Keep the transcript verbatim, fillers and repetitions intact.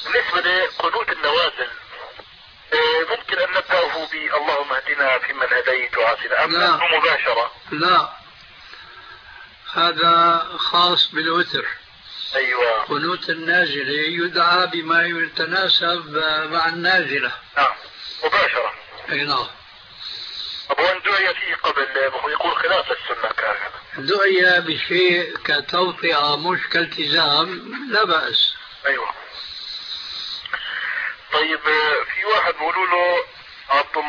بالنسبة لقنوت النوازل ممكن أن نبدأه ب اللهم اهدنا فيمن هديت وعافنا، أم لا مباشرة؟ لا، هذا خاص بالوتر. أيوة. قنوت النازلة يدعى بما يتناسب مع النازلة. نعم مباشرة. أي نعم. طب وين دعي فيه قبل يقول خلاف السنة كهذا؟ دعي بشيء كتوطئة مش كالتزام لا بأس. أيوة. طيب في واحد بيقولوا له عبد